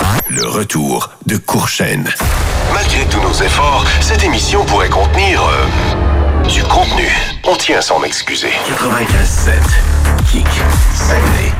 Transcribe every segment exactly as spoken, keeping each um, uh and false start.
Le retour de Courchaine. Malgré tous nos efforts, cette émission pourrait contenir euh, du contenu. On tient à s'en excuser. quatre-vingt-quinze sept Kick Saguenay.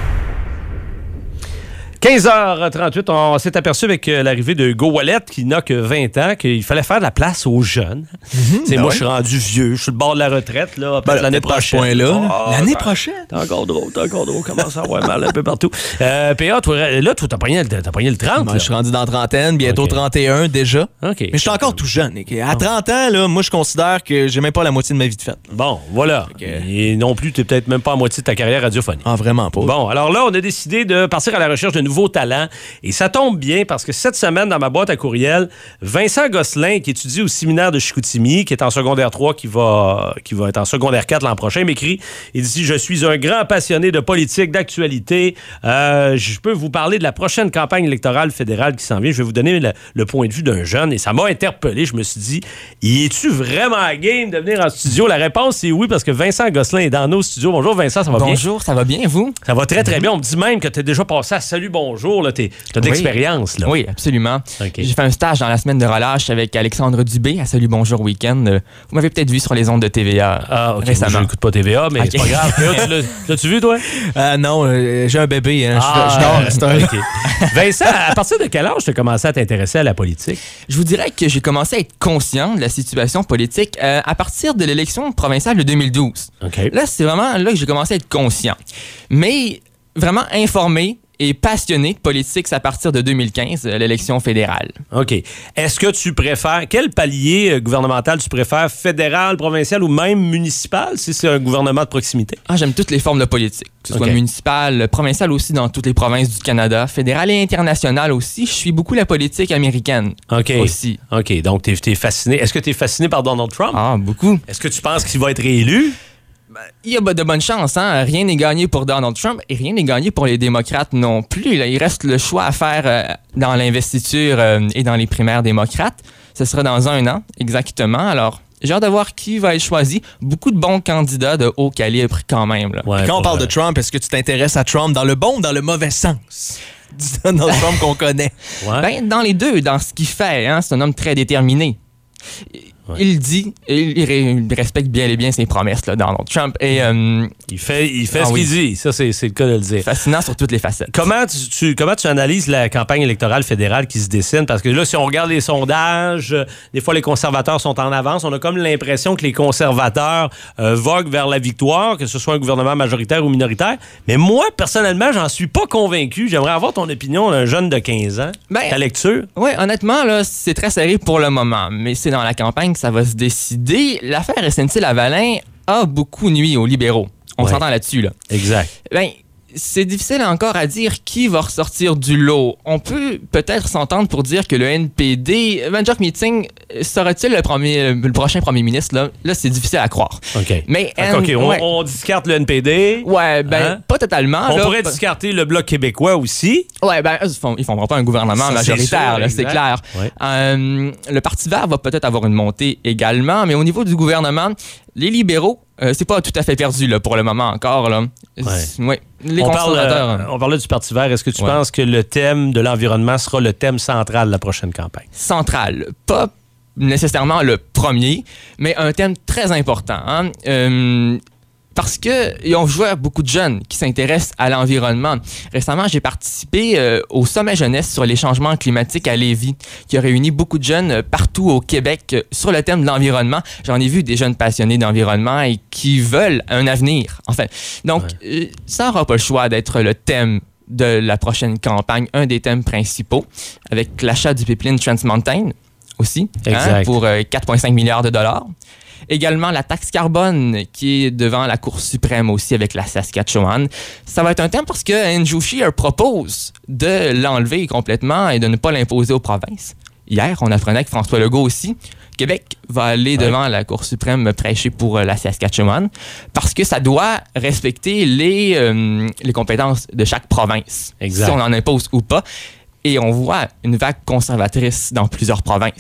quinze heures trente-huit, on s'est aperçu avec l'arrivée de Go Wallet qui n'a que vingt ans qu'il fallait faire de la place aux jeunes. Mm-hmm, ben moi, ouais. Je suis rendu vieux. Je suis le bord de la retraite là, ben, l'année prochaine. Point-là. Oh, l'année t'as, prochaine? T'es encore drôle, t'es encore drôle. Commence à avoir mal un peu partout. Euh, P A, toi, là, toi, t'as pogné, t'as pogné le trente. Moi, je suis rendu dans la trentaine, bientôt okay. trente et un déjà. Okay. Mais je suis encore tout jeune. À trente ans, là, moi, je considère que j'ai même pas la moitié de ma vie de fête. Bon, voilà. Okay. Et non plus, t'es peut-être même pas à moitié de ta carrière radiophonique. Ah, vraiment pas. Bon, alors là, on a décidé de partir à la recherche de nouveaux talents. Et ça tombe bien parce que cette semaine, dans ma boîte à courriel, Vincent Gosselin, qui étudie au séminaire de Chicoutimi, qui est en secondaire trois, qui va, qui va être en secondaire quatre l'an prochain, m'écrit, il dit « Je suis un grand passionné de politique, d'actualité. Euh, je peux vous parler de la prochaine campagne électorale fédérale qui s'en vient. Je vais vous donner le, le point de vue d'un jeune. » Et ça m'a interpellé. Je me suis dit « Y es-tu vraiment à game de venir en studio? » La réponse, c'est oui, parce que Vincent Gosselin est dans nos studios. Bonjour Vincent, ça va Bonjour, bien? Bonjour, ça va bien, vous? Ça va très, très bien. On me dit même que tu as déjà passé à Salut, bonjour. Tu as oui. d'expérience. Là. Oui, absolument. Okay. J'ai fait un stage dans la semaine de relâche avec Alexandre Dubé à Salut Bonjour Week-end. Vous m'avez peut-être vu sur les ondes de T V A ah, okay. récemment. Moi, je n'écoute pas T V A, mais okay. c'est pas grave. tu l'as, l'as-tu vu, toi? Euh, non, euh, j'ai un bébé. Hein. Ah, je dors à cette heure. Okay. Vincent, à partir de quel âge tu as commencé à t'intéresser à la politique? Je vous dirais que j'ai commencé à être conscient de la situation politique euh, à partir de l'élection provinciale de deux mille douze. Okay. Là, c'est vraiment là que j'ai commencé à être conscient. Mais vraiment informé et passionné de politique, c'est à partir de deux mille quinze, l'élection fédérale. OK. Est-ce que tu préfères... Quel palier gouvernemental tu préfères? Fédéral, provincial ou même municipal, si c'est un gouvernement de proximité? Ah, j'aime toutes les formes de politique, que ce okay. soit municipal, provincial aussi dans toutes les provinces du Canada, fédéral et international aussi. Je suis beaucoup la politique américaine OK. aussi. OK. Donc, t'es, t'es fasciné. Est-ce que tu es fasciné par Donald Trump? Ah, beaucoup. Est-ce que tu penses qu'il va être réélu? Il y a de bonnes chances, hein? Rien n'est gagné pour Donald Trump et rien n'est gagné pour les démocrates non plus. Là, il reste le choix à faire euh, dans l'investiture euh, et dans les primaires démocrates. Ce sera dans un an, exactement. Alors, j'ai hâte de voir qui va être choisi. Beaucoup de bons candidats de haut calibre quand même. Là. Ouais, quand on parle euh... de Trump, est-ce que tu t'intéresses à Trump dans le bon ou dans le mauvais sens? Du Donald Trump qu'on connaît. Ouais. Ben, dans les deux, dans ce qu'il fait. Hein? C'est un homme très déterminé. Ouais. Il dit, il, il respecte bien et bien ses promesses, là, Donald Trump. Et, euh, il fait, il fait ah, ce oui. qu'il dit. Ça, c'est, c'est le cas de le dire. Fascinant sur toutes les facettes. Comment tu, tu, comment tu analyses la campagne électorale fédérale qui se dessine? Parce que là, si on regarde les sondages, des fois, les conservateurs sont en avance. On a comme l'impression que les conservateurs euh, voguent vers la victoire, que ce soit un gouvernement majoritaire ou minoritaire. Mais moi, personnellement, j'en suis pas convaincu. J'aimerais avoir ton opinion d'un jeune de quinze ans. Ben, ta lecture? Oui, honnêtement, là, c'est très serré pour le moment. Mais c'est dans la campagne que ça va se décider. L'affaire S N C-Lavalin a beaucoup nuit aux libéraux. On ouais. s'entend là-dessus, là. Exact. Ben, c'est difficile encore à dire qui va ressortir du lot. On peut peut-être s'entendre pour dire que le N P D, Evan-Jock Meeting, sera-t-il le, premier, le prochain premier ministre? Là, là c'est difficile à croire. OK. Mais, okay, okay. On, ouais. on discarte le N P D. Ouais, ben, hein? Pas totalement. On là, pourrait discarter le Bloc québécois aussi. Ouais, ben, ils ne feront pas un gouvernement ça, majoritaire, c'est, sûr, là, c'est clair. Ouais. Euh, le Parti vert va peut-être avoir une montée également, mais au niveau du gouvernement, les libéraux, euh, c'est pas tout à fait perdu là, pour le moment encore. Là. Ouais. Ouais. Les on, conservateurs, parle, euh, on parlait du Parti vert. Est-ce que tu ouais. penses que le thème de l'environnement sera le thème central de la prochaine campagne? Central. Pas nécessairement le premier, mais un thème très important. Hein? Euh, Parce qu'on voit beaucoup de jeunes qui s'intéressent à l'environnement. Récemment, j'ai participé euh, au sommet jeunesse sur les changements climatiques à Lévis, qui a réuni beaucoup de jeunes euh, partout au Québec euh, sur le thème de l'environnement. J'en ai vu des jeunes passionnés d'environnement et qui veulent un avenir, en fait. Donc, ouais. euh, ça n'aura pas le choix d'être le thème de la prochaine campagne, un des thèmes principaux, avec l'achat du pipeline Trans Mountain aussi, hein, pour euh, quatre virgule cinq milliards de dollars. Également, la taxe carbone qui est devant la Cour suprême aussi avec la Saskatchewan. Ça va être un thème parce que Andrew Scheer propose de l'enlever complètement et de ne pas l'imposer aux provinces. Hier, on apprenait que François Legault aussi, Québec va aller ouais. devant la Cour suprême prêcher pour la Saskatchewan parce que ça doit respecter les, euh, les compétences de chaque province, exact. Si on en impose ou pas. Et on voit une vague conservatrice dans plusieurs provinces.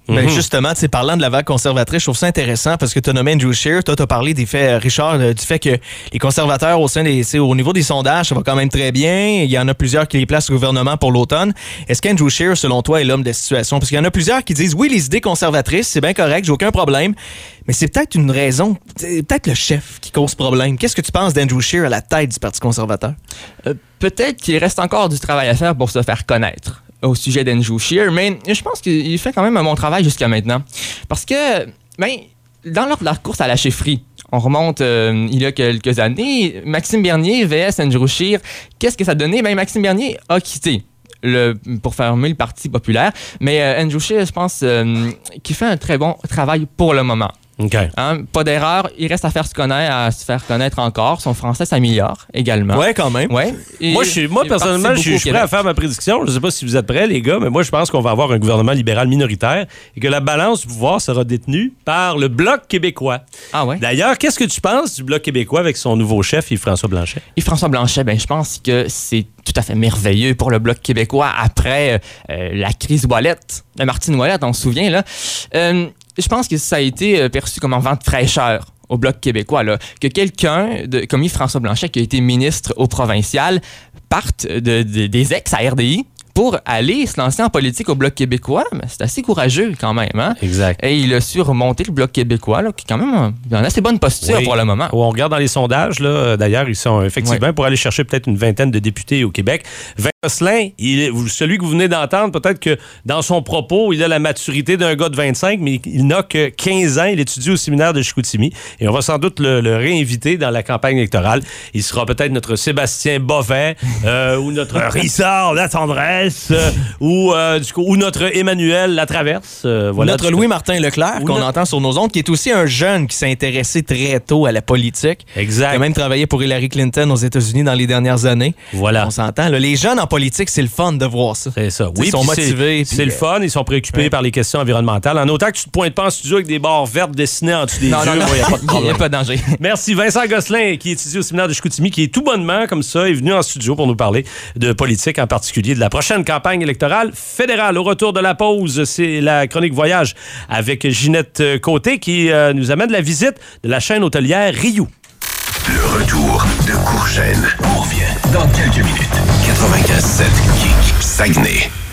Ben Mm-hmm. justement, tu sais, parlant de la vague conservatrice, je trouve ça intéressant parce que tu as nommé Andrew Scheer. Toi, tu as parlé des faits, Richard, du fait que les conservateurs, au sein des, tu sais, au niveau des sondages, ça va quand même très bien. Il y en a plusieurs qui les placent au gouvernement pour l'automne. Est-ce qu'Andrew Scheer, selon toi, est l'homme de la situation? Parce qu'il y en a plusieurs qui disent, oui, les idées conservatrices, c'est bien correct, j'ai aucun problème. Mais c'est peut-être une raison, c'est peut-être le chef qui cause problème. Qu'est-ce que tu penses d'Andrew Scheer à la tête du Parti conservateur? Euh, peut-être qu'il reste encore du travail à faire pour se faire connaître au sujet d'Andrew Scheer, mais je pense qu'il fait quand même un bon travail jusqu'à maintenant. Parce que, ben, dans leur, leur course à la chefferie, on remonte euh, il y a quelques années, Maxime Bernier vs Andrew Scheer, qu'est-ce que ça donnait? Ben, Maxime Bernier a quitté le, pour fermer le Parti populaire, mais euh, Andrew Scheer, je pense, euh, qu'il fait un très bon travail pour le moment. Okay. Hein, pas d'erreur, il reste à faire se connaître, à se faire connaître encore. Son français s'améliore également. Ouais, quand même. Ouais. Et moi, je suis, moi personnellement, je suis prêt à faire ma prédiction. Je ne sais pas si vous êtes prêts, les gars, mais moi, je pense qu'on va avoir un gouvernement libéral minoritaire et que la balance du pouvoir sera détenue par le Bloc québécois. Ah ouais? D'ailleurs, qu'est-ce que tu penses du Bloc québécois avec son nouveau chef, Yves-François Blanchet? Yves-François Blanchet, ben, je pense que c'est tout à fait merveilleux pour le Bloc québécois après euh, la crise Ouellette, de Martine Ouellette, on se souvient, là. Euh, Je pense que ça a été perçu comme un vent de fraîcheur au Bloc québécois, là, que quelqu'un de, comme Yves-François Blanchet, qui a été ministre au provincial, parte de, de, des ex-A R D I pour aller se lancer en politique au Bloc québécois. Mais c'est assez courageux quand même. Hein? Exact. Et il a su remonter le Bloc québécois, là, qui est quand même en assez bonne posture oui. pour le moment. On regarde dans les sondages, là, d'ailleurs, ils sont effectivement oui. pour aller chercher peut-être une vingtaine de députés au Québec. Vincent Gosselin, il est, celui que vous venez d'entendre, peut-être que dans son propos, il a la maturité d'un gars de vingt-cinq, mais il n'a que quinze ans. Il étudie au séminaire de Chicoutimi et on va sans doute le, le réinviter dans la campagne électorale. Il sera peut-être notre Sébastien Bovet euh, ou notre Richard La Tendresse euh, ou, euh, du coup, ou notre Emmanuel Latraverse. Euh, voilà, notre Louis-Martin Leclerc, qu'on notre... entend sur nos ondes, qui est aussi un jeune qui s'est intéressé très tôt à la politique. Exact. Qui a même travaillé pour Hillary Clinton aux États-Unis dans les dernières années. Voilà. On s'entend. Là, les jeunes en politique, c'est le fun de voir ça. C'est ça. Oui, ils sont motivés. C'est, c'est le fun. Ils sont préoccupés ouais. par les questions environnementales. En autant que tu te pointes pas en studio avec des barres vertes dessinées en dessous des non, yeux, il n'y a pas de problème. Il n'y a pas de danger. Merci. Vincent Gosselin, qui étudie au séminaire de Chicoutimi, qui est tout bonnement, comme ça, est venu en studio pour nous parler de politique, en particulier de la prochaine campagne électorale fédérale. Au retour de la pause, c'est la chronique voyage avec Ginette Côté qui euh, nous amène la visite de la chaîne hôtelière Riou. Le retour de Courchaine. On revient dans quelques minutes. quatre-vingt-quinze sept Geek Saguenay.